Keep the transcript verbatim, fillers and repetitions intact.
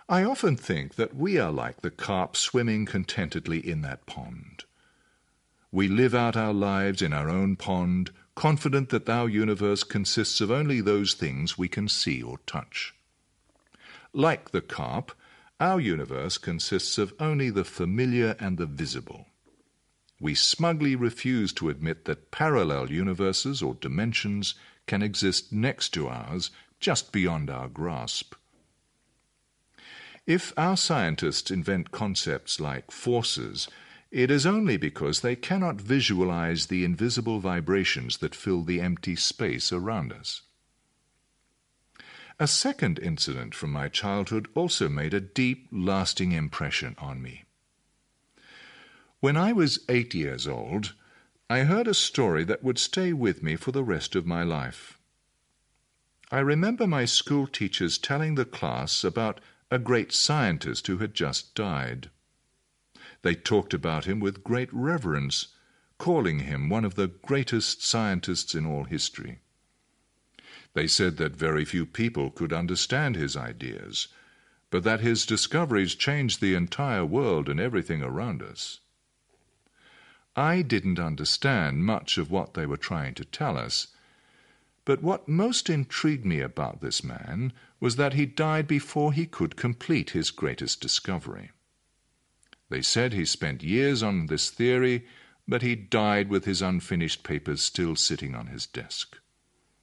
I often think that we are like the carp swimming contentedly in that pond. We live out our lives in our own pond, confident that our universe consists of only those things we can see or touch. Like the carp, our universe consists of only the familiar and the visible. We smugly refuse to admit that parallel universes or dimensions can exist next to ours, just beyond our grasp. If our scientists invent concepts like forces, it is only because they cannot visualize the invisible vibrations that fill the empty space around us. A second incident from my childhood also made a deep, lasting impression on me. When I was eight years old, I heard a story that would stay with me for the rest of my life. I remember my school teachers telling the class about a great scientist who had just died. They talked about him with great reverence, calling him one of the greatest scientists in all history. They said that very few people could understand his ideas, but that his discoveries changed the entire world and everything around us. I didn't understand much of what they were trying to tell us, but what most intrigued me about this man was that he died before he could complete his greatest discovery. They said he spent years on this theory, but he died with his unfinished papers still sitting on his desk.